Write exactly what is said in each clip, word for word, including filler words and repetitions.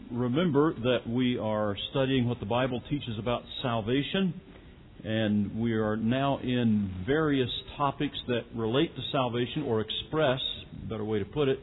remember that we are studying what the Bible teaches about salvation, and we are now in various topics that relate to salvation or express, better way to put it,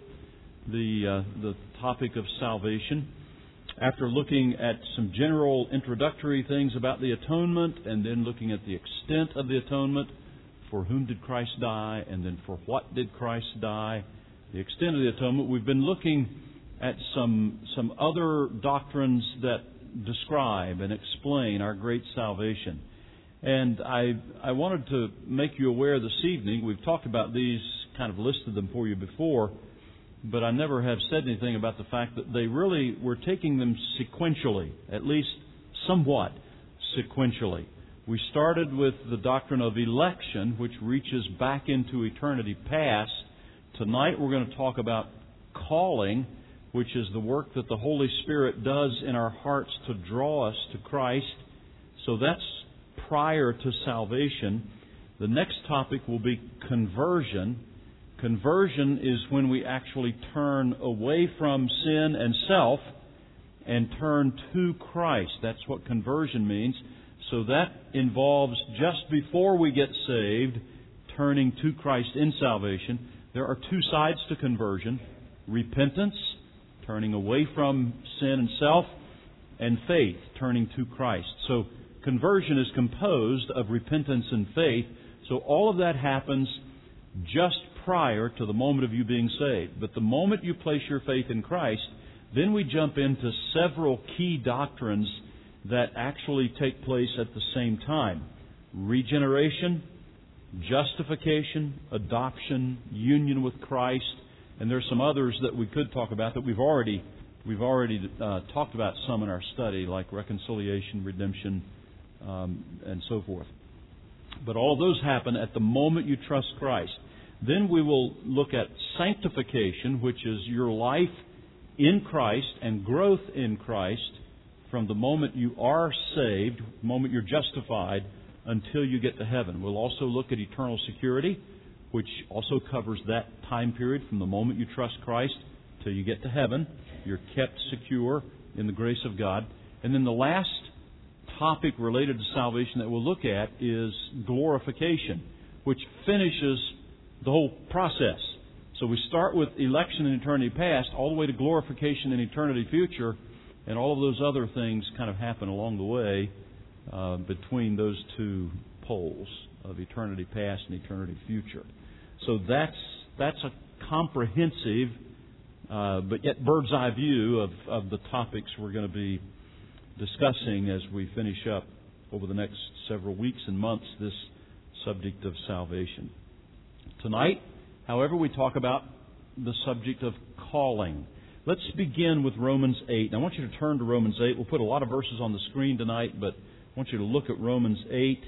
the uh, the topic of salvation. After looking at some general introductory things about the atonement, and then looking at the extent of the atonement, for whom did Christ die, and then for what did Christ die, the extent of the atonement, we've been looking at some some other doctrines that describe and explain our great salvation. And I I wanted to make you aware this evening, we've talked about these, kind of listed them for you before, but I never have said anything about the fact that they really, we're taking them sequentially, at least somewhat sequentially. We started with the doctrine of election, which reaches back into eternity past. Tonight we're going to talk about calling, which is the work that the Holy Spirit does in our hearts to draw us to Christ. So that's prior to salvation. The next topic will be conversion. Conversion is when we actually turn away from sin and self and turn to Christ. That's what conversion means. So that involves just before we get saved, turning to Christ in salvation. There are two sides to conversion: repentance, turning away from sin and self, and faith, turning to Christ. So conversion is composed of repentance and faith. So all of that happens just prior to the moment of you being saved. But the moment you place your faith in Christ, then we jump into several key doctrines that actually take place at the same time: regeneration, justification, adoption, union with Christ, and there's some others that we could talk about that we've already we've already uh, talked about some in our study, like reconciliation, redemption, um, and so forth. But all of those happen at the moment you trust Christ. Then we will look at sanctification, which is your life in Christ and growth in Christ from the moment you are saved, the moment you're justified, until you get to heaven. We'll also look at eternal security, which also covers that time period from the moment you trust Christ till you get to heaven. You're kept secure in the grace of God. And then the last topic related to salvation that we'll look at is glorification, which finishes the whole process. So we start with election in eternity past, all the way to glorification in eternity future, and all of those other things kind of happen along the way uh, between those two poles of eternity past and eternity future. So that's that's a comprehensive, uh, but yet bird's eye view of, of the topics we're going to be discussing as we finish up over the next several weeks and months this subject of salvation. Tonight, however, we talk about the subject of calling. Let's begin with Romans eight. And I want you to turn to Romans eight. We'll put a lot of verses on the screen tonight, but I want you to look at Romans eight.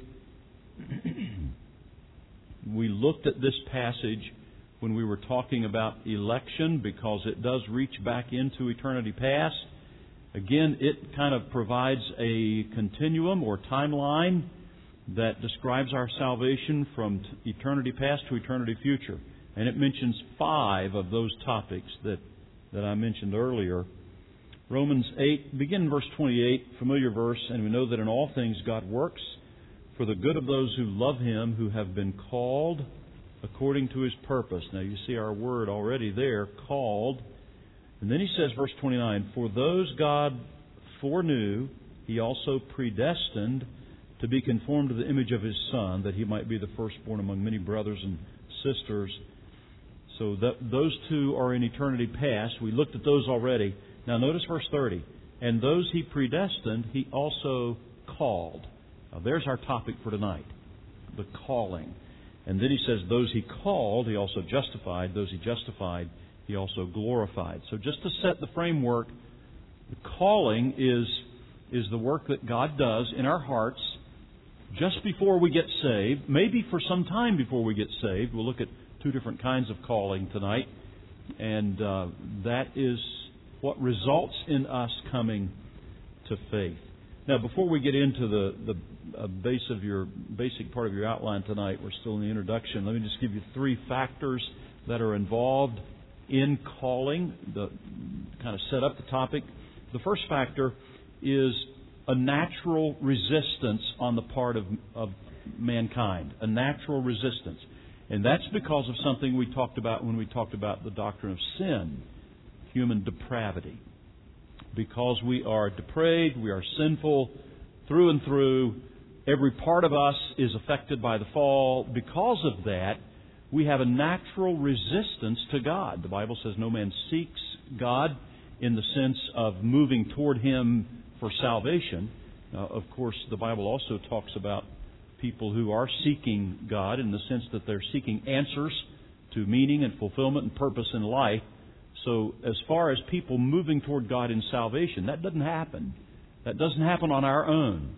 We looked at this passage when we were talking about election because it does reach back into eternity past. Again, it kind of provides a continuum or timeline that describes our salvation from eternity past to eternity future. And it mentions five of those topics that, that I mentioned earlier. Romans eight, begin in verse twenty-eight, familiar verse, and we know that in all things God works for the good of those who love Him, who have been called according to His purpose. Now you see our word already there, called. And then he says, verse twenty-nine, for those God foreknew, He also predestined to be conformed to the image of His Son, that He might be the firstborn among many brothers and sisters. So that, those two are in eternity past. We looked at those already. Now notice verse thirty. And those He predestined, He also called. Now there's our topic for tonight, the calling. And then he says, those He called, He also justified. Those He justified, He also glorified. So just to set the framework, the calling is, is the work that God does in our hearts just before we get saved, maybe for some time before we get saved. We'll look at two different kinds of calling tonight. And uh, that is what results in us coming to faith. Now, before we get into the, the uh, base of your basic part of your outline tonight, we're still in the introduction. Let me just give you three factors that are involved in calling, the kind of set up the topic. The first factor is a natural resistance on the part of, of mankind, a natural resistance. And that's because of something we talked about when we talked about the doctrine of sin, human depravity. Because we are depraved, we are sinful through and through, every part of us is affected by the fall. Because of that, we have a natural resistance to God. The Bible says no man seeks God in the sense of moving toward Him for salvation. Uh, of course, the Bible also talks about people who are seeking God in the sense that they're seeking answers to meaning and fulfillment and purpose in life. So as far as people moving toward God in salvation, that doesn't happen. That doesn't happen on our own.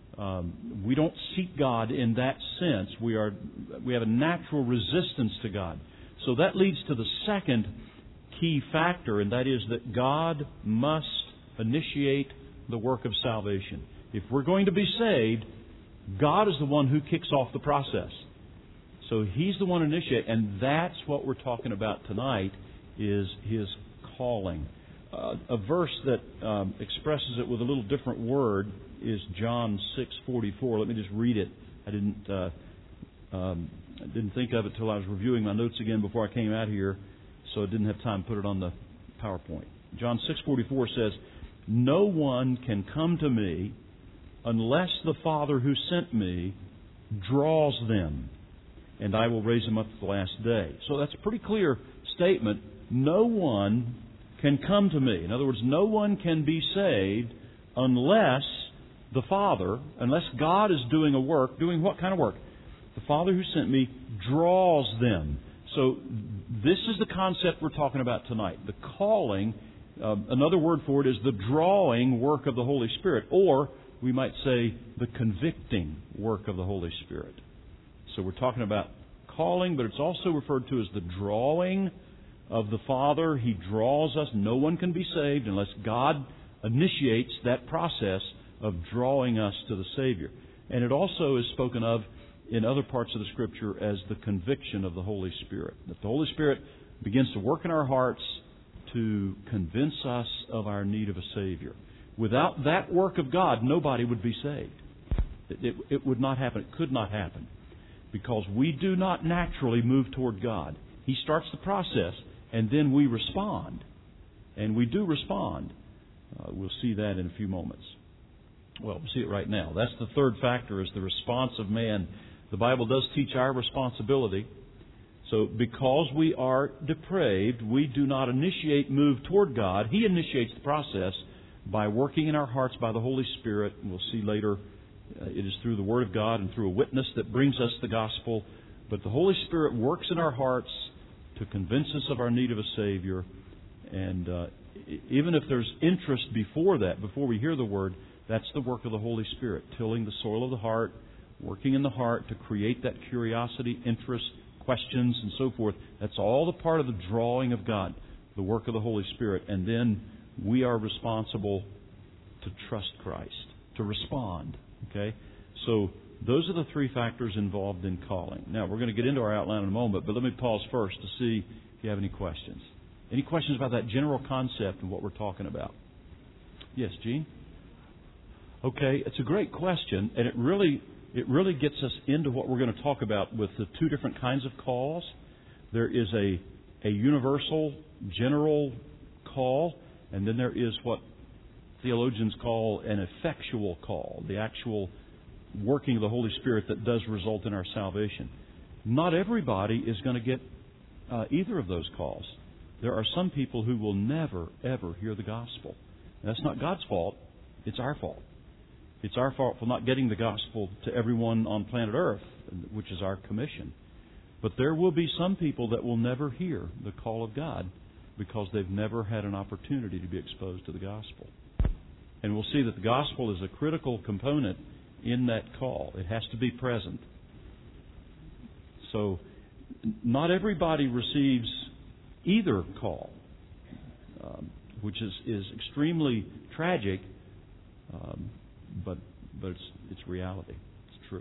Um, we don't seek God in that sense. We are we have a natural resistance to God. So that leads to the second key factor, and that is that God must initiate the work of salvation. If we're going to be saved, God is the one who kicks off the process. So He's the one initiating, and that's what we're talking about tonight, is His calling. Uh, a verse that um, expresses it with a little different word is John six forty-four. Let me just read it. I didn't uh, um, I didn't think of it till I was reviewing my notes again before I came out here, so I didn't have time to put it on the PowerPoint. John six forty-four says, "No one can come to me unless the Father who sent me draws them, and I will raise them up at the last day." So that's a pretty clear statement. No one can come to me. In other words, no one can be saved unless the Father, unless God is doing a work, doing what kind of work? The Father who sent me draws them. So this is the concept we're talking about tonight. The calling, uh, another word for it is the drawing work of the Holy Spirit, or we might say the convicting work of the Holy Spirit. So we're talking about calling, but it's also referred to as the drawing of the Father. He draws us. No one can be saved unless God initiates that process of drawing us to the Savior. And it also is spoken of in other parts of the Scripture as the conviction of the Holy Spirit. That the Holy Spirit begins to work in our hearts to convince us of our need of a Savior. Without that work of God, nobody would be saved. It, it, it would not happen. It could not happen. Because we do not naturally move toward God. He starts the process, and then we respond. And we do respond. Uh, we'll see that in a few moments. Well, we'll see it right now. That's the third factor, is the response of man. The Bible does teach our responsibility. So because we are depraved, we do not initiate move toward God. He initiates the process by working in our hearts by the Holy Spirit. And we'll see later, uh, it is through the Word of God and through a witness that brings us the gospel. But the Holy Spirit works in our hearts to convince us of our need of a Savior. And uh, even if there's interest before that, before we hear the Word, that's the work of the Holy Spirit, tilling the soil of the heart, working in the heart to create that curiosity, interest, questions, and so forth. That's all the part of the drawing of God, the work of the Holy Spirit. And then we are responsible to trust Christ, to respond. Okay? So those are the three factors involved in calling. Now, we're going to get into our outline in a moment, but let me pause first to see if you have any questions. Any questions about that general concept and what we're talking about? Yes, Gene? Okay, it's a great question, and it really it really gets us into what we're going to talk about with the two different kinds of calls. There is a a universal, general call, and then there is what theologians call an effectual call, the actual working of the Holy Spirit that does result in our salvation. Not everybody is going to get uh, either of those calls. There are some people who will never, ever hear the gospel. And that's not God's fault. It's our fault. It's our fault for not getting the gospel to everyone on planet Earth, which is our commission. But there will be some people that will never hear the call of God because they've never had an opportunity to be exposed to the gospel. And we'll see that the gospel is a critical component in that call. It has to be present. So not everybody receives either call, um, which is, is extremely tragic, um, but but it's it's reality. It's true.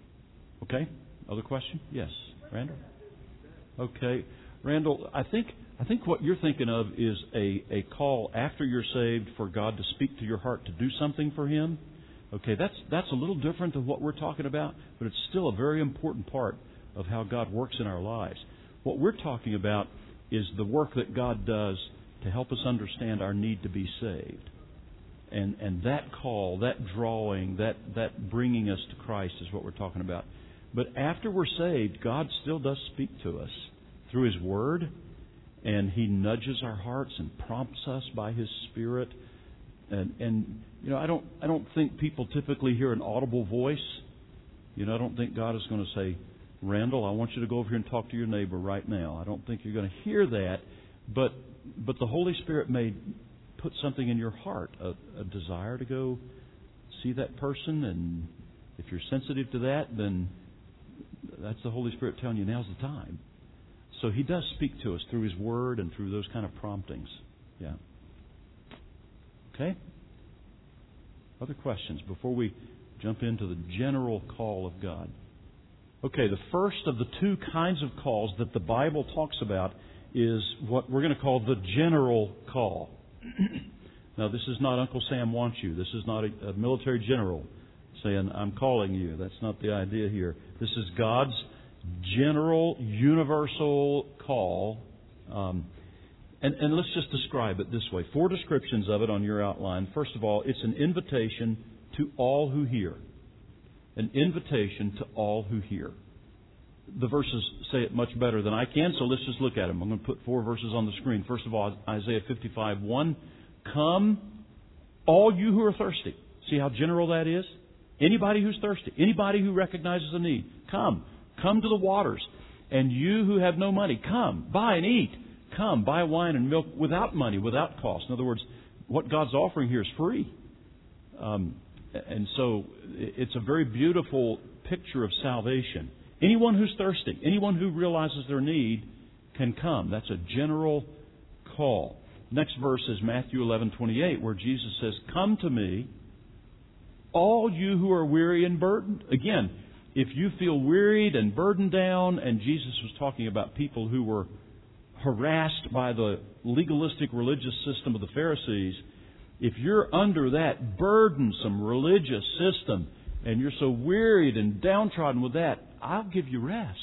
Okay? Other question? Yes. Randall? Okay. Randall, I think I think what you're thinking of is a, a call after you're saved for God to speak to your heart to do something for Him. Okay, that's that's a little different than what we're talking about, but it's still a very important part of how God works in our lives. What we're talking about is the work that God does to help us understand our need to be saved. And and that call, that drawing, that, that bringing us to Christ is what we're talking about. But after we're saved, God still does speak to us through His Word, and He nudges our hearts and prompts us by His Spirit. And, and you know, I don't I don't think people typically hear an audible voice. You know, I don't think God is going to say, Randall, I want you to go over here and talk to your neighbor right now. I don't think you're going to hear that. But but the Holy Spirit may put something in your heart, a, a desire to go see that person. And if you're sensitive to that, then that's the Holy Spirit telling you now's the time. So He does speak to us through His Word and through those kind of promptings. Yeah. Okay? Other questions before we jump into the general call of God? Okay, the first of the two kinds of calls that the Bible talks about is what we're going to call the general call. Now, this is not Uncle Sam wants you. This is not a, a military general saying, I'm calling you. That's not the idea here. This is God's general, universal call. Um, and, and let's just describe it this way. Four descriptions of it on your outline. First of all, it's an invitation to all who hear. An invitation to all who hear. The verses say it much better than I can, so let's just look at them. I'm going to put four verses on the screen. First of all, Isaiah fifty-five one. Come, all you who are thirsty. See how general that is? Anybody who's thirsty. Anybody who recognizes a need. Come. Come to the waters. And you who have no money, come, buy and eat. Come, buy wine and milk without money, without cost. In other words, what God's offering here is free. Um, and so it's a very beautiful picture of salvation. Anyone who's thirsty, anyone who realizes their need can come. That's a general call. Next verse is Matthew eleven twenty-eight, where Jesus says, Come to me, all you who are weary and burdened. Again, if you feel wearied and burdened down, and Jesus was talking about people who were harassed by the legalistic religious system of the Pharisees, if you're under that burdensome religious system and you're so wearied and downtrodden with that, I'll give you rest.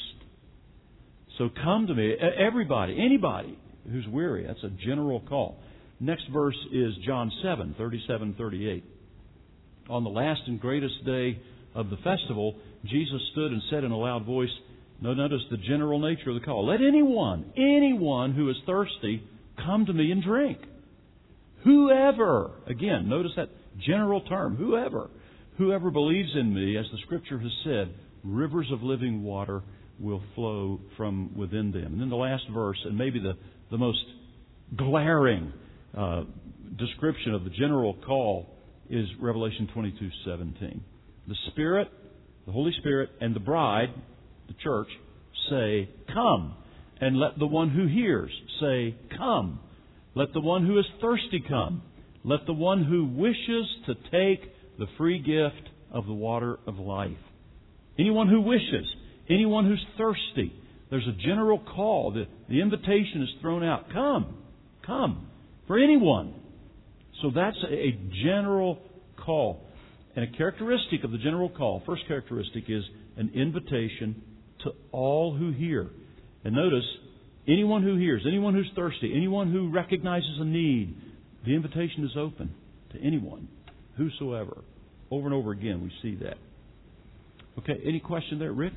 So come to me. Everybody, anybody who's weary. That's a general call. Next verse is John seven, thirty-seven, thirty-eight. On the last and greatest day of the festival, Jesus stood and said in a loud voice, now notice the general nature of the call. Let anyone, anyone who is thirsty, come to me and drink. Whoever, again, notice that general term, whoever, whoever believes in me, as the Scripture has said, rivers of living water will flow from within them. And then the last verse, and maybe the, the most glaring uh, description of the general call, is Revelation twenty-two seventeen. The Spirit, the Holy Spirit, and the bride, the church, say, Come. And let the one who hears say, Come. Let the one who is thirsty come. Let the one who wishes to take the free gift of the water of life. Anyone who wishes, anyone who's thirsty, there's a general call. The, the invitation is thrown out. Come. Come. For anyone. So that's a, a general call. And a characteristic of the general call, first characteristic is an invitation to all who hear. And notice, anyone who hears, anyone who's thirsty, anyone who recognizes a need, the invitation is open to anyone, whosoever. Over and over again, we see that. Okay, any question there, Rick?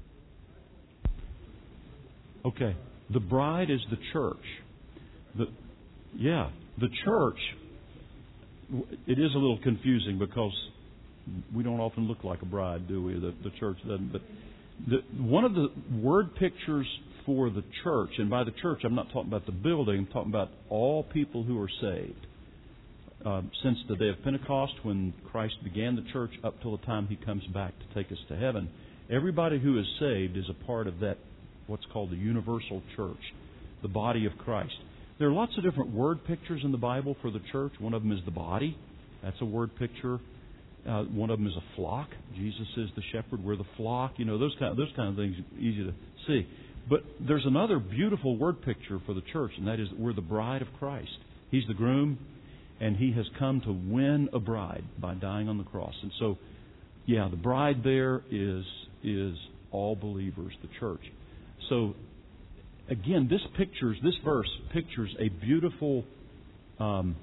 Okay, the bride is the church. The, yeah, the church, it is a little confusing because we don't often look like a bride, do we? The, the church doesn't. But the, one of the word pictures for the church, and by the church I'm not talking about the building, I'm talking about all people who are saved. Uh, since the day of Pentecost, when Christ began the church, up till the time He comes back to take us to heaven, everybody who is saved is a part of that, what's called the universal church, the body of Christ. There are lots of different word pictures in the Bible for the church. One of them is the body. That's a word picture. Uh, one of them is a flock. Jesus is the shepherd. We're the flock. You know, those kind of, those kind of things are easy to see. But there's another beautiful word picture for the church, and that is that we're the bride of Christ. He's the groom, and He has come to win a bride by dying on the cross. And so, yeah, the bride there is is all believers, the church. So, again, this pictures, this verse pictures a beautiful um,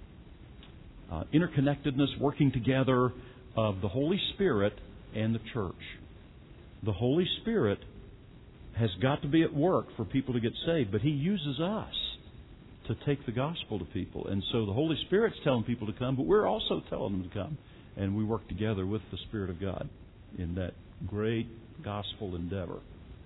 uh, interconnectedness, working together of the Holy Spirit and the church. The Holy Spirit has got to be at work for people to get saved, but He uses us to take the gospel to people. And so the Holy Spirit's telling people to come, but we're also telling them to come. And we work together with the Spirit of God in that great gospel endeavor.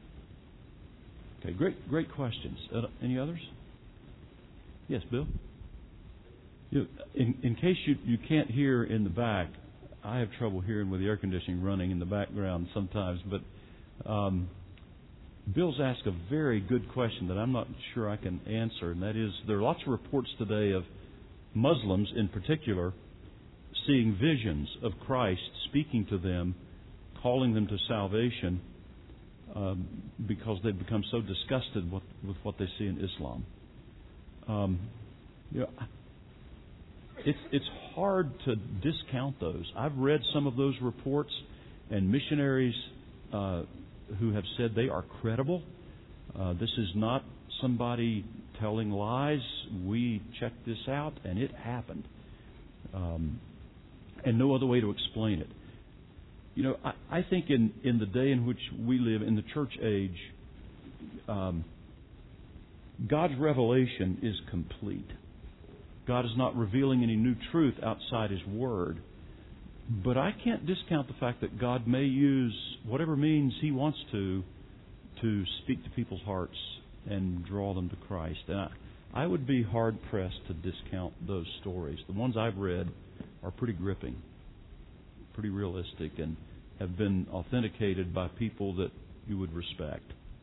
Okay, great great questions. Uh, any others? Yes, Bill? You, in, in case you, you can't hear in the back, I have trouble hearing with the air conditioning running in the background sometimes, but um, Bill's asked a very good question that I'm not sure I can answer, and that is, there are lots of reports today of Muslims in particular seeing visions of Christ speaking to them, calling them to salvation, um, because they've become so disgusted with, with what they see in Islam. Um, you know, it's it's hard to discount those. I've read some of those reports, and missionaries uh, who have said they are credible. Uh, this is not somebody telling lies. We checked this out, and it happened. Um, and no other way to explain it. You know, I, I think in, in the day in which we live, in the church age, um, God's revelation is complete. God is not revealing any new truth outside His Word. But I can't discount the fact that God may use whatever means He wants to to speak to people's hearts and draw them to Christ. And I, I would be hard-pressed to discount those stories. The ones I've read are pretty gripping, pretty realistic, and have been authenticated by people that you would respect.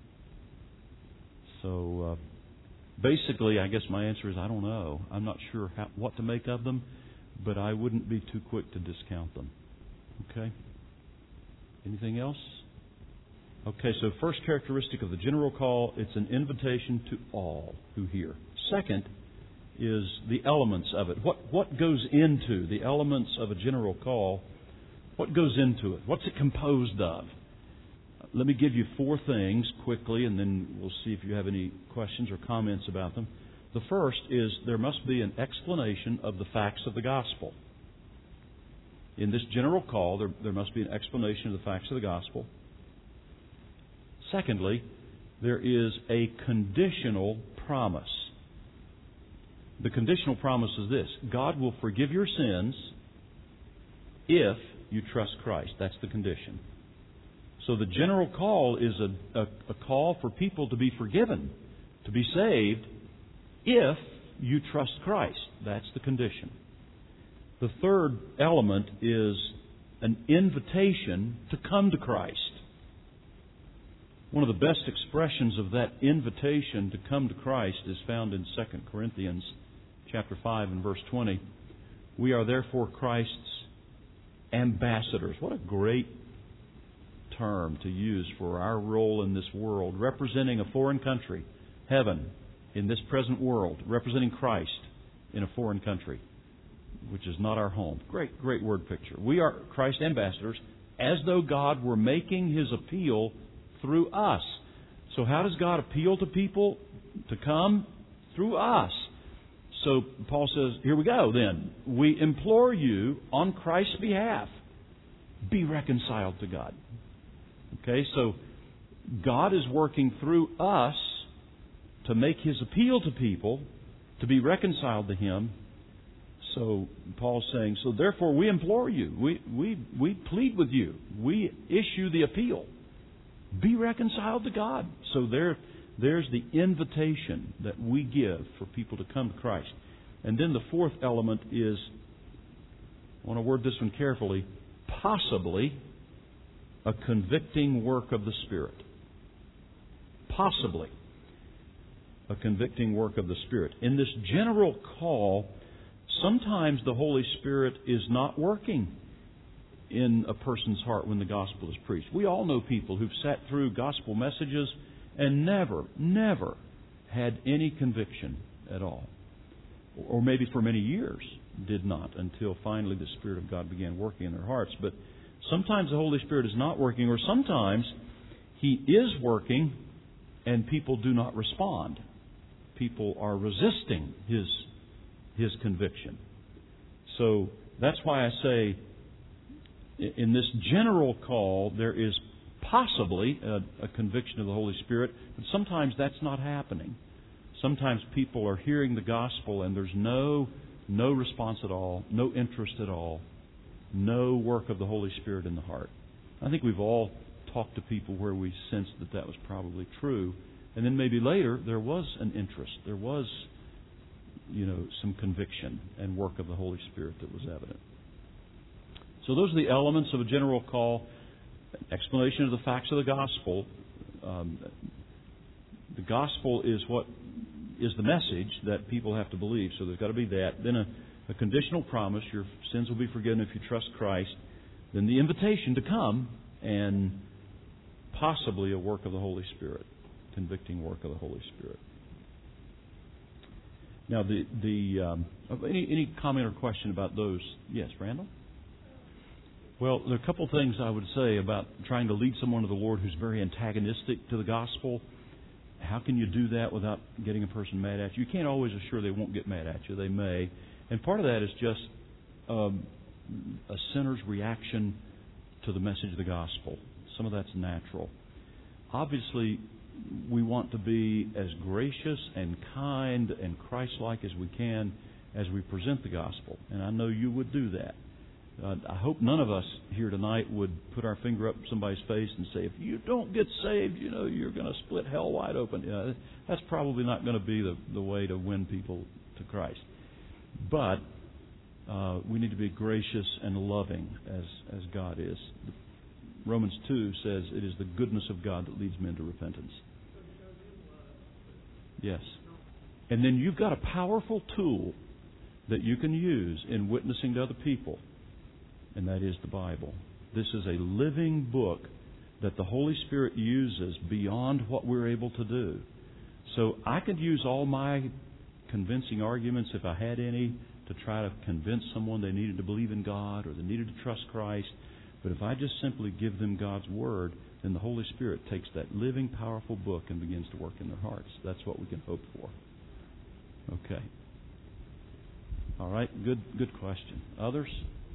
So uh, basically, I guess my answer is I don't know. I'm not sure how, what to make of them, but I wouldn't be too quick to discount them. Okay? Anything else? Okay, so first characteristic of the general call, it's an invitation to all who hear. Second is the elements of it. What what goes into the elements of a general call? What goes into it? What's it composed of? Let me give you four things quickly, and then we'll see if you have any questions or comments about them. The first is there must be an explanation of the facts of the gospel. In this general call, there, there must be an explanation of the facts of the gospel. Secondly, there is a conditional promise. The conditional promise is this: God will forgive your sins if you trust Christ. That's the condition. So the general call is a, a, a call for people to be forgiven, to be saved, if you trust Christ. That's the condition. The third element is an invitation to come to Christ. One of the best expressions of that invitation to come to Christ is found in Second Corinthians chapter five and verse twenty. We are therefore Christ's ambassadors. What a great term to use for our role in this world, representing a foreign country, heaven, in this present world, representing Christ in a foreign country, which is not our home. Great, great word picture. We are Christ's ambassadors, as though God were making His appeal through us. So how does God appeal to people to come? Through us. So Paul says, here we go then. We implore you on Christ's behalf, be reconciled to God. Okay, so God is working through us to make His appeal to people, to be reconciled to Him. So Paul's saying, so therefore we implore you, we, we, we plead with you, we issue the appeal. Be reconciled to God. So there, there's the invitation that we give for people to come to Christ. And then the fourth element is, I want to word this one carefully, possibly a convicting work of the Spirit. Possibly a convicting work of the Spirit. In this general call, sometimes the Holy Spirit is not working in a person's heart when the gospel is preached. We all know people who've sat through gospel messages and never, never had any conviction at all. Or maybe for many years did not, until finally the Spirit of God began working in their hearts. But sometimes the Holy Spirit is not working, or sometimes He is working and people do not respond. People are resisting His, His conviction. So that's why I say in this general call there is possibly a, a conviction of the Holy Spirit, but sometimes that's not happening. Sometimes people are hearing the gospel and there's no no response at all, no interest at all, no work of the Holy Spirit in the heart. I think we've all talked to people where we sensed that that was probably true, and then maybe later there was an interest, there was, you know, some conviction and work of the Holy Spirit that was evident. So those are the elements of a general call. Explanation of the facts of the gospel. Um, the gospel is what is the message that people have to believe. So there's got to be that. Then a, a conditional promise. Your sins will be forgiven if you trust Christ. Then the invitation to come, and possibly a work of the Holy Spirit, convicting work of the Holy Spirit. Now, the the um, any any comment or question about those? Yes, Randall? Well, there are a couple things I would say about trying to lead someone to the Lord who's very antagonistic to the gospel. How can you do that without getting a person mad at you? You can't always assure they won't get mad at you. They may. And part of that is just um, a sinner's reaction to the message of the gospel. Some of that's natural. Obviously, we want to be as gracious and kind and Christ-like as we can as we present the gospel. And I know you would do that. Uh, I hope none of us here tonight would put our finger up somebody's face and say, if you don't get saved, you know, you're going to split hell wide open. You know, that's probably not going to be the, the way to win people to Christ. But uh, we need to be gracious and loving as, as God is. Romans two says it is the goodness of God that leads men to repentance. Yes. And then you've got a powerful tool that you can use in witnessing to other people. And that is the Bible. This is a living book that the Holy Spirit uses beyond what we're able to do. So I could use all my convincing arguments, if I had any, to try to convince someone they needed to believe in God or they needed to trust Christ. But if I just simply give them God's Word, then the Holy Spirit takes that living, powerful book and begins to work in their hearts. That's what we can hope for. Okay. All right. Good, good question. Others?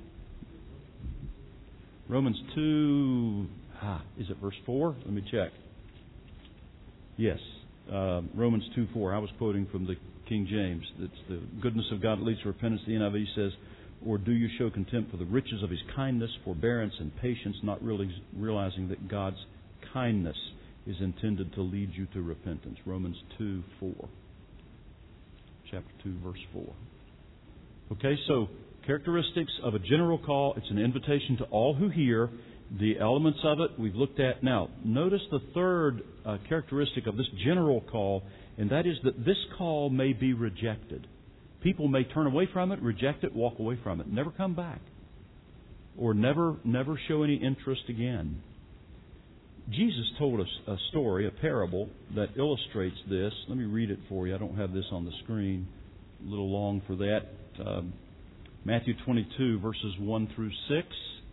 Romans two, ah, is it verse four? Let me check. Yes, uh, Romans two four. I was quoting from the King James. It's the goodness of God that leads to repentance. The N I V says, or do you show contempt for the riches of His kindness, forbearance, and patience, not really realizing that God's kindness is intended to lead you to repentance. Romans two four. Chapter two, verse four. Okay, so characteristics of a general call. It's an invitation to all who hear. The elements of it we've looked at. Now, notice the third uh, characteristic of this general call, and that is that this call may be rejected. People may turn away from it, reject it, walk away from it, never come back, or never, never show any interest again. Jesus told us a story, a parable, that illustrates this. Let me read it for you. I don't have this on the screen. A little long for that. Um, Matthew twenty-two, verses one through six.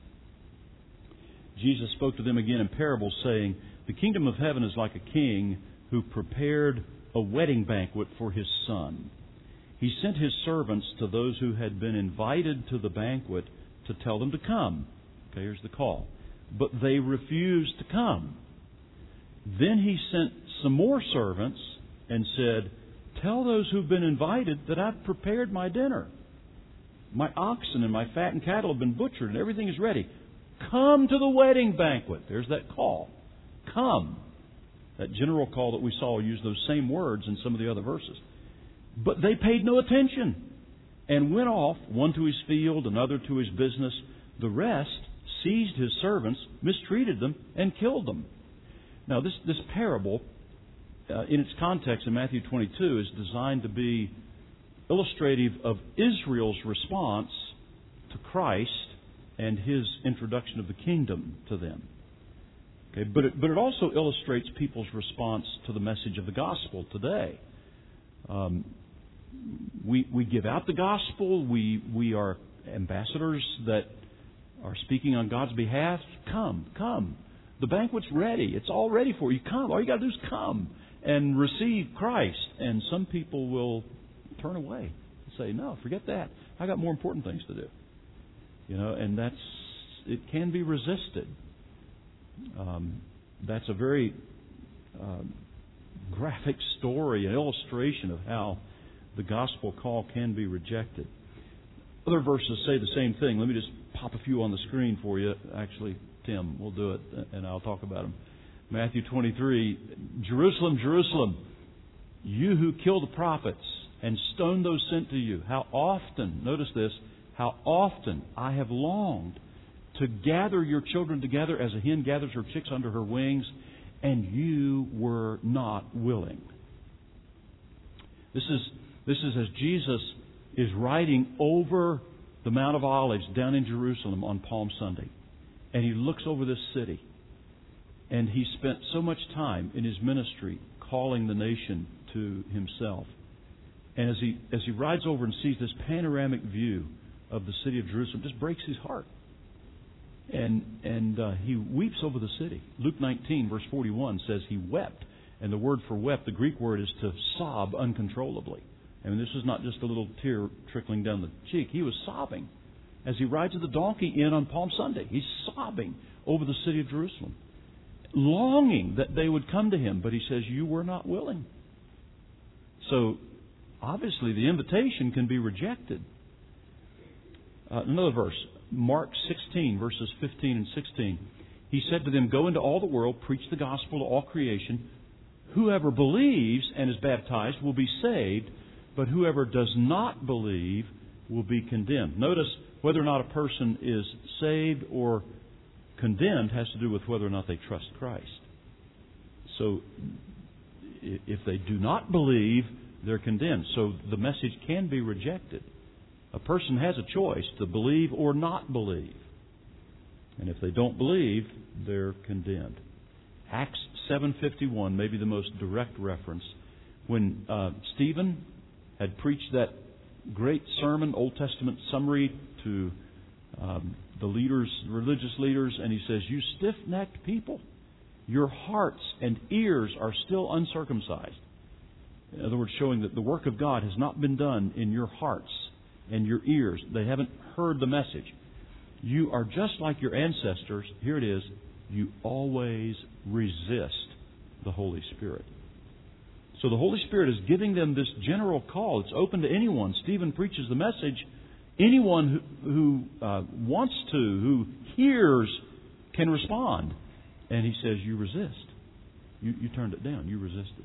Jesus spoke to them again in parables, saying, the kingdom of heaven is like a king who prepared a wedding banquet for his son. He sent his servants to those who had been invited to the banquet to tell them to come. Okay, here's the call. But they refused to come. Then he sent some more servants and said, tell those who've been invited that I've prepared my dinner. My oxen and my fattened cattle have been butchered and everything is ready. Come to the wedding banquet. There's that call. Come. That general call that we saw used those same words in some of the other verses. But they paid no attention and went off, one to his field, another to his business. The rest seized his servants, mistreated them, and killed them. Now, this, this parable, uh, in its context in Matthew twenty-two, is designed to be illustrative of Israel's response to Christ and His introduction of the kingdom to them. Okay, but it, but it also illustrates people's response to the message of the gospel today. Um, we we give out the gospel. We we are ambassadors that are speaking on God's behalf. Come, come. The banquet's ready. It's all ready for you. Come. All you got to do is come and receive Christ. And some people will turn away and say, "No, forget that. I got more important things to do." You know, and that's it can be resisted. Um, that's a very um, graphic story, an illustration of how the gospel call can be rejected. Other verses say the same thing. Let me just pop a few on the screen for you. Actually, Tim will do it, and I'll talk about them. Matthew twenty-three, Jerusalem, Jerusalem, you who kill the prophets and stone those sent to you, how often, notice this, how often I have longed to gather your children together as a hen gathers her chicks under her wings, and you were not willing. This is this is as Jesus is riding over the Mount of Olives down in Jerusalem on Palm Sunday. And he looks over this city. And he spent so much time in his ministry calling the nation to himself. And as he as he rides over and sees this panoramic view of the city of Jerusalem, it just breaks his heart. And and uh, he weeps over the city. Luke nineteen, verse forty-one says he wept. And the word for wept, the Greek word, is to sob uncontrollably. I mean, this is not just a little tear trickling down the cheek. He was sobbing as he rides the donkey in on Palm Sunday. He's sobbing over the city of Jerusalem, longing that they would come to him. But he says, you were not willing. So, obviously, the invitation can be rejected. Uh, another verse, Mark sixteen, verses fifteen and sixteen. He said to them, go into all the world, preach the gospel to all creation. Whoever believes and is baptized will be saved, but whoever does not believe will be condemned. Notice whether or not a person is saved or condemned has to do with whether or not they trust Christ. So if they do not believe, they're condemned. So the message can be rejected. A person has a choice to believe or not believe. And if they don't believe, they're condemned. Acts seven fifty-one may be the most direct reference. When uh, Stephen had preached that great sermon, Old Testament summary to um, the leaders, religious leaders, and he says, you stiff-necked people, your hearts and ears are still uncircumcised. In other words, showing that the work of God has not been done in your hearts and your ears. They haven't heard the message. You are just like your ancestors. Here it is. You always resist the Holy Spirit. So the Holy Spirit is giving them this general call. It's open to anyone. Stephen preaches the message. Anyone who, who uh, wants to, who hears, can respond. And he says, you resist. You, you turned it down. You resisted.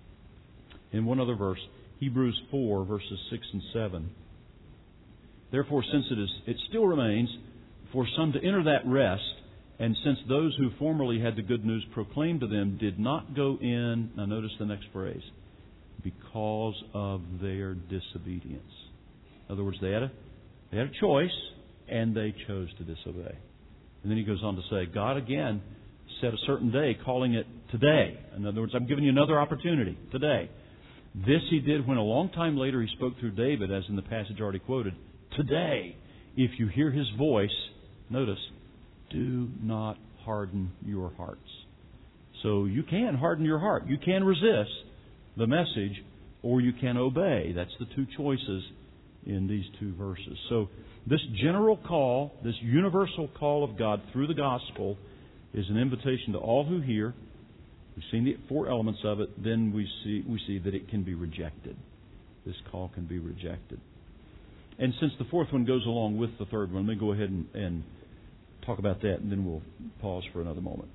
In one other verse, Hebrews four, verses six and seven. Therefore, since it is, it still remains for some to enter that rest, and since those who formerly had the good news proclaimed to them did not go in, now notice the next phrase, because of their disobedience. In other words, they had a, they had a choice, and they chose to disobey. And then he goes on to say, God again set a certain day, calling it today. In other words, I'm giving you another opportunity, today. This he did when a long time later he spoke through David, as in the passage already quoted. Today, if you hear his voice, notice, do not harden your hearts. So you can harden your heart. You can resist the message, or you can obey. That's the two choices in these two verses. So this general call, this universal call of God through the gospel, is an invitation to all who hear. We've seen the four elements of it. Then we see we see that it can be rejected. This call can be rejected. And since the fourth one goes along with the third one, let me go ahead and, and talk about that, and then we'll pause for another moment.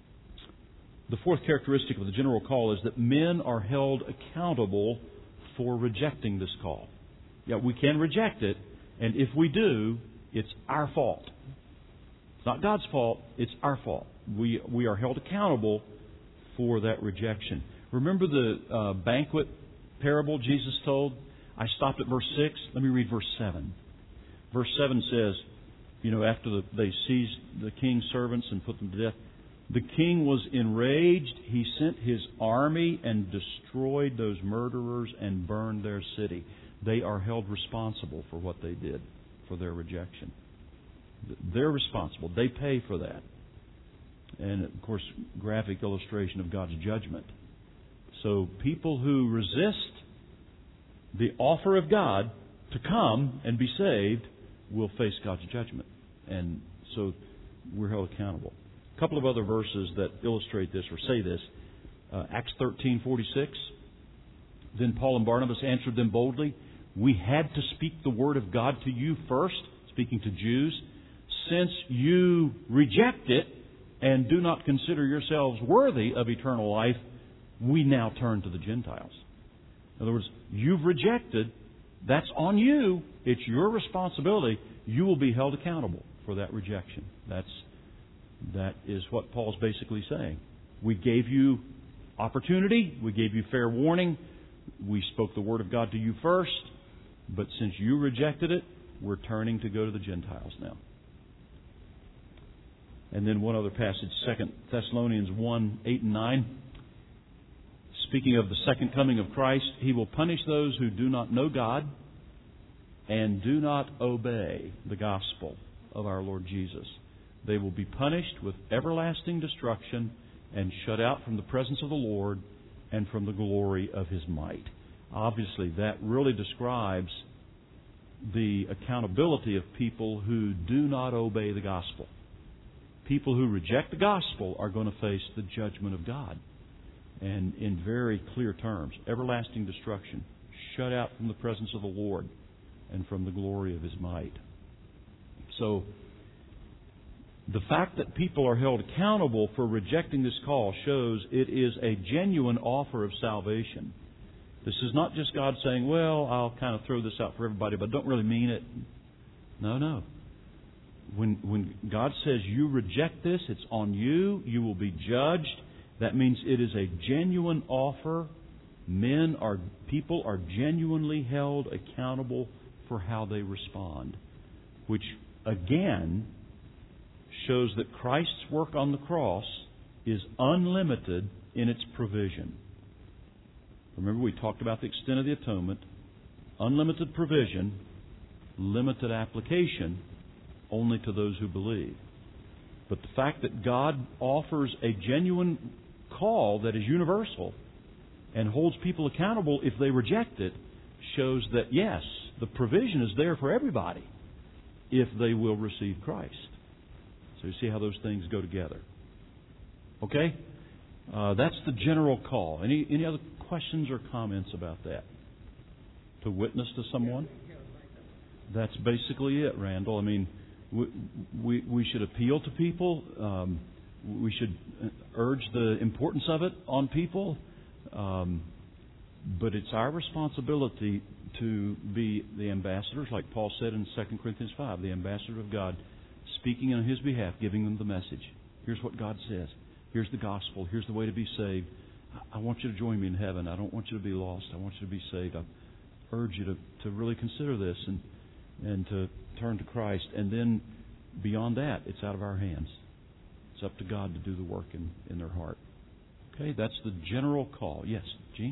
The fourth characteristic of the general call is that men are held accountable for rejecting this call. Yeah, we can reject it, and if we do, it's our fault. It's not God's fault, it's our fault. We we are held accountable for that rejection. Remember the uh, banquet parable Jesus told? I stopped at verse six. Let me read verse seven. Verse seven says, you know, after the, they seized the king's servants and put them to death, The king was enraged. He sent his army and destroyed those murderers and burned their city. They are held responsible for what they did, for their rejection. They're responsible. They pay for that. And, of course, graphic illustration of God's judgment. So people who resist the offer of God to come and be saved will face God's judgment. And so we're held accountable. A couple of other verses that illustrate this or say this. Uh, Acts thirteen forty-six. Then Paul and Barnabas answered them boldly, "We had to speak the word of God to you first," speaking to Jews, "since you reject it and do not consider yourselves worthy of eternal life, we now turn to the Gentiles." In other words, you've rejected. That's on you. It's your responsibility. You will be held accountable for that rejection. That's that is what Paul's basically saying. We gave you opportunity. We gave you fair warning. We spoke the word of God to you first. But since you rejected it, we're turning to go to the Gentiles now. And then one other passage, Second Thessalonians one, eight and nine. Speaking of the second coming of Christ, He will punish those who do not know God and do not obey the gospel of our Lord Jesus. They will be punished with everlasting destruction and shut out from the presence of the Lord and from the glory of His might. Obviously, that really describes the accountability of people who do not obey the gospel. People who reject the gospel are going to face the judgment of God. And in very clear terms, everlasting destruction, shut out from the presence of the Lord and from the glory of His might. So, the fact that people are held accountable for rejecting this call shows it is a genuine offer of salvation. This is not just God saying, well, I'll kind of throw this out for everybody, but don't really mean it. No, no. When, when God says you reject this, it's on you, you will be judged. That means it is a genuine offer. Men are, people are genuinely held accountable for how they respond. Which, again, shows that Christ's work on the cross is unlimited in its provision. Remember, we talked about the extent of the atonement. Unlimited provision, limited application, only to those who believe. But the fact that God offers a genuine call that is universal and holds people accountable if they reject it shows that, yes, the provision is there for everybody if they will receive Christ. So you see how those things go together. Okay? Uh, that's the general call. Any any other questions or comments about that? To witness to someone? That's basically it, Randall. I mean, we we, we should appeal to people. Um, we should urge the importance of it on people. Um, but it's our responsibility to be the ambassadors, like Paul said in Second Corinthians five, the ambassador of God, speaking on His behalf, giving them the message. Here's what God says. Here's the gospel. Here's the way to be saved. I want you to join me in heaven. I don't want you to be lost. I want you to be saved. I urge you to, to really consider this and and to turn to Christ. And then beyond that, it's out of our hands. It's up to God to do the work in, in their heart. Okay, that's the general call. Yes, Gene?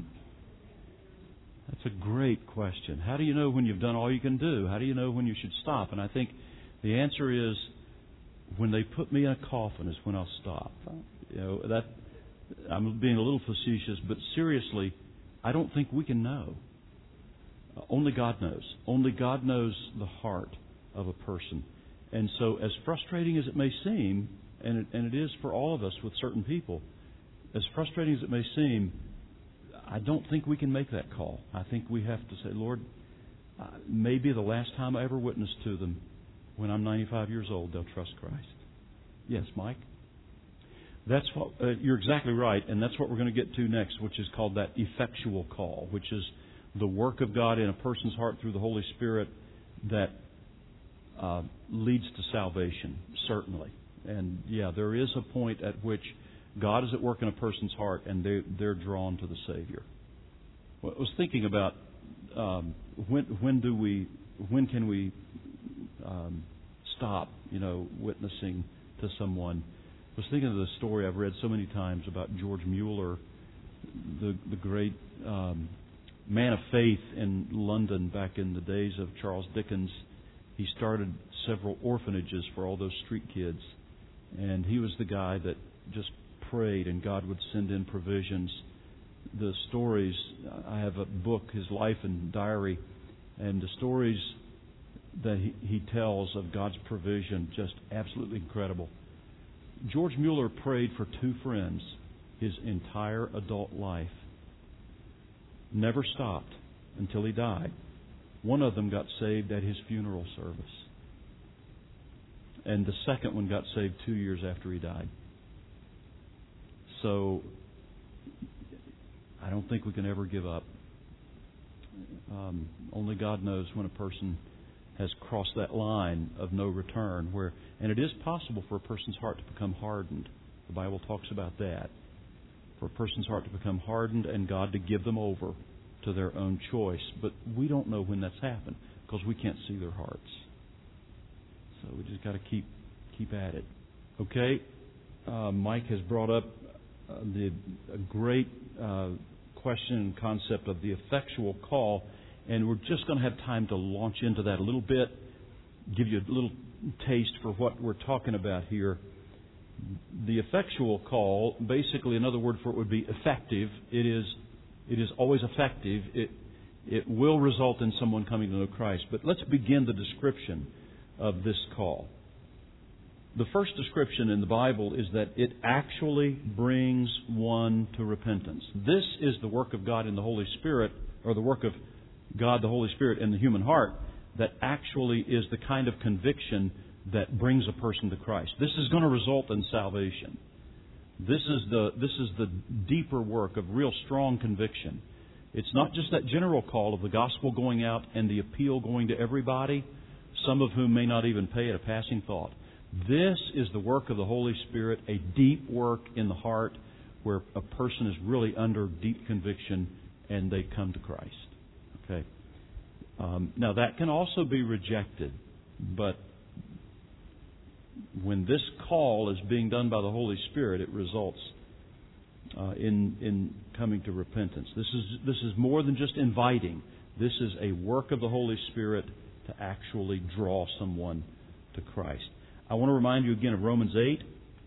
That's a great question. How do you know when you've done all you can do? How do you know when you should stop? And I think the answer is, when they put me in a coffin is when I'll stop. You know, that I'm being a little facetious, but seriously, I don't think we can know. Uh, only God knows. Only God knows the heart of a person. And so, as frustrating as it may seem, and it, and it is for all of us with certain people, as frustrating as it may seem, I don't think we can make that call. I think we have to say, Lord, uh, maybe the last time I ever witnessed to them, when I'm ninety-five years old, they'll trust Christ. Yes, Mike? That's what uh, you're exactly right, and that's what we're going to get to next, which is called that effectual call, which is the work of God in a person's heart through the Holy Spirit that uh, leads to salvation, certainly. And yeah, there is a point at which God is at work in a person's heart, and they, they're drawn to the Savior. Well, I was thinking about um, when when do we when can we um, stop, you know, witnessing to someone. was thinking of the story I've read so many times about George Mueller, the the great um, man of faith in London back in the days of Charles Dickens. He started several orphanages for all those street kids. And he was the guy that just prayed and God would send in provisions. The stories, I have a book, his life and diary, and the stories that he, he tells of God's provision, just absolutely incredible. George Mueller prayed for two friends his entire adult life. Never stopped until he died. One of them got saved at his funeral service. And the second one got saved two years after he died. So, I don't think we can ever give up. Um, only God knows when a person has crossed that line of no return. Where, and it is possible for a person's heart to become hardened. The Bible talks about that. For a person's heart to become hardened and God to give them over to their own choice. But we don't know when that's happened because we can't see their hearts. So we just got to keep keep at it. Okay, uh, Mike has brought up uh, the a great uh, question and concept of the effectual call, and we're just going to have time to launch into that a little bit, give you a little taste for what we're talking about here. The effectual call, basically another word for it would be effective. It is it is always effective. It it will result in someone coming to know Christ. But let's begin the description of this call. The first description in the Bible is that it actually brings one to repentance. This is the work of God in the Holy Spirit, or the work of God, the Holy Spirit, in the human heart, that actually is the kind of conviction that brings a person to Christ. This is going to result in salvation. This is the this is the deeper work of real strong conviction. It's not just that general call of the gospel going out and the appeal going to everybody, some of whom may not even pay it a passing thought. This is the work of the Holy Spirit, a deep work in the heart where a person is really under deep conviction and they come to Christ. Okay. Um, now that can also be rejected, but when this call is being done by the Holy Spirit, it results uh, in in coming to repentance. This is this is more than just inviting. This is a work of the Holy Spirit to actually draw someone to Christ. I want to remind you again of Romans eight.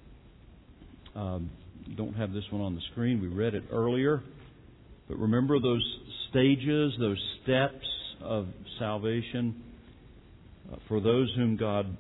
Um, you don't have this one on the screen. We read it earlier. But remember those stages, those steps of salvation. Uh, for those whom God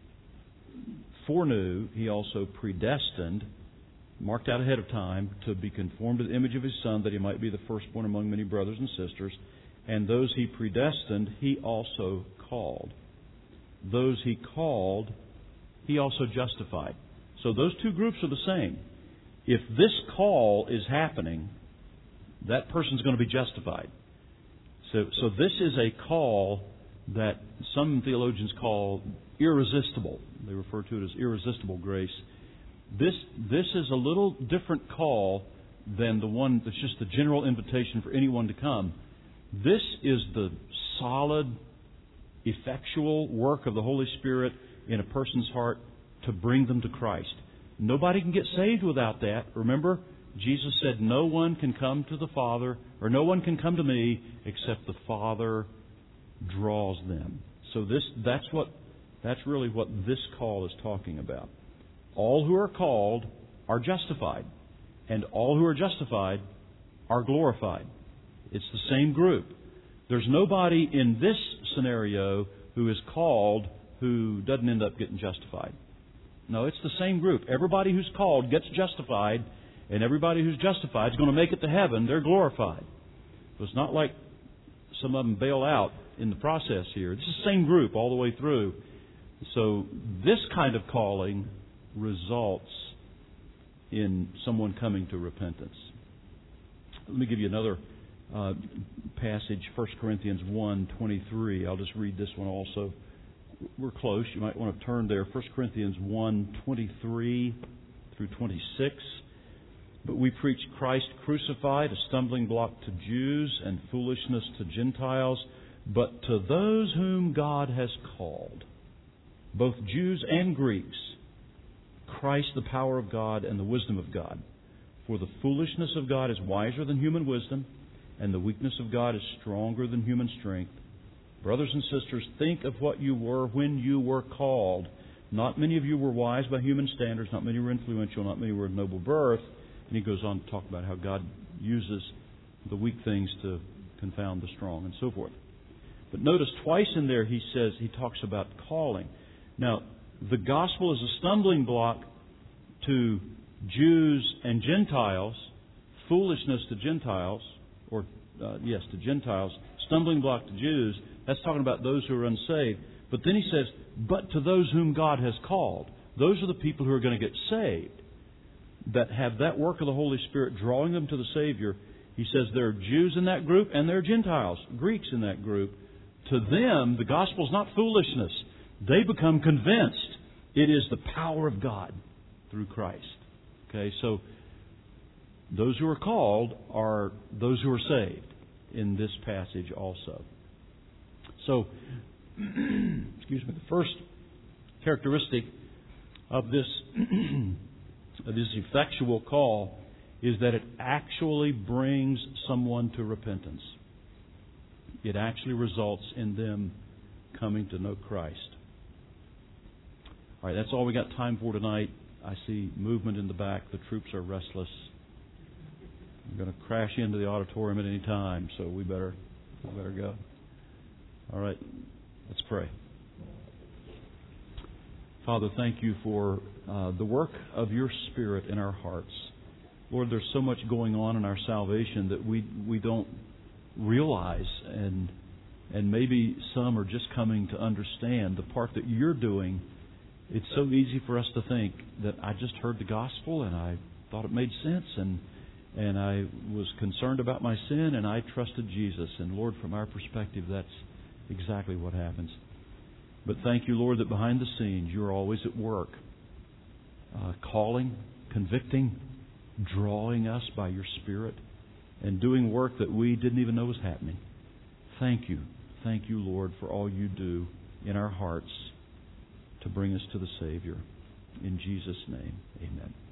foreknew, He also predestined, marked out ahead of time, to be conformed to the image of His Son, that He might be the firstborn among many brothers and sisters. And those He predestined, He also called. Those He called, He also justified. So those two groups are the same. If this call is happening, that person's going to be justified. So, so this is a call that some theologians call irresistible. They refer to it as irresistible grace. This this is a little different call than the one that's just the general invitation for anyone to come. This is the solid, effectual work of the Holy Spirit in a person's heart to bring them to Christ. Nobody can get saved without that. Remember, Jesus said, no one can come to the Father, or no one can come to me except the Father draws them. So this that's what that's really what this call is talking about. All who are called are justified, and all who are justified are glorified. It's the same group. There's nobody in this scenario who is called who doesn't end up getting justified. No, it's the same group. Everybody who's called gets justified, and everybody who's justified is going to make it to heaven. They're glorified. So it's not like some of them bail out in the process here. This is the same group all the way through. So this kind of calling results in someone coming to repentance. Let me give you another uh, passage, First Corinthians one twenty-three. I'll just read this one also. We're close. You might want to turn there. First Corinthians one twenty-three through twenty-six. But we preach Christ crucified, a stumbling block to Jews and foolishness to Gentiles. But to those whom God has called, both Jews and Greeks, Christ the power of God and the wisdom of God. For the foolishness of God is wiser than human wisdom, and the weakness of God is stronger than human strength. Brothers and sisters, think of what you were when you were called. Not many of you were wise by human standards. Not many were influential. Not many were of noble birth. And he goes on to talk about how God uses the weak things to confound the strong and so forth. But notice twice in there he says, he talks about calling. Now, the gospel is a stumbling block to Jews and Gentiles, foolishness to Gentiles, or uh, yes, to Gentiles, stumbling block to Jews. That's talking about those who are unsaved. But then he says, but to those whom God has called. Those are the people who are going to get saved, that have that work of the Holy Spirit drawing them to the Savior. He says there are Jews in that group and there are Gentiles, Greeks in that group. To them, the gospel is not foolishness. They become convinced it is the power of God through Christ. Okay, so those who are called are those who are saved in this passage also. So, excuse me, the first characteristic of this, of this effectual call is that it actually brings someone to repentance. It actually results in them coming to know Christ. All right, that's all we got time for tonight. I see movement in the back. The troops are restless. We're going to crash into the auditorium at any time, so we better, we better go. All right, let's pray. Father, thank you for uh, the work of your Spirit in our hearts. Lord, there's so much going on in our salvation that we we don't realize, and and maybe some are just coming to understand the part that you're doing. It's so easy for us to think that I just heard the gospel and I thought it made sense, and and I was concerned about my sin and I trusted Jesus. And Lord, from our perspective, that's exactly what happens. But thank you, Lord, that behind the scenes you're always at work, uh, calling, convicting, drawing us by your Spirit, and doing work that we didn't even know was happening. Thank you. Thank you, Lord, for all you do in our hearts to bring us to the Savior. In Jesus' name, amen.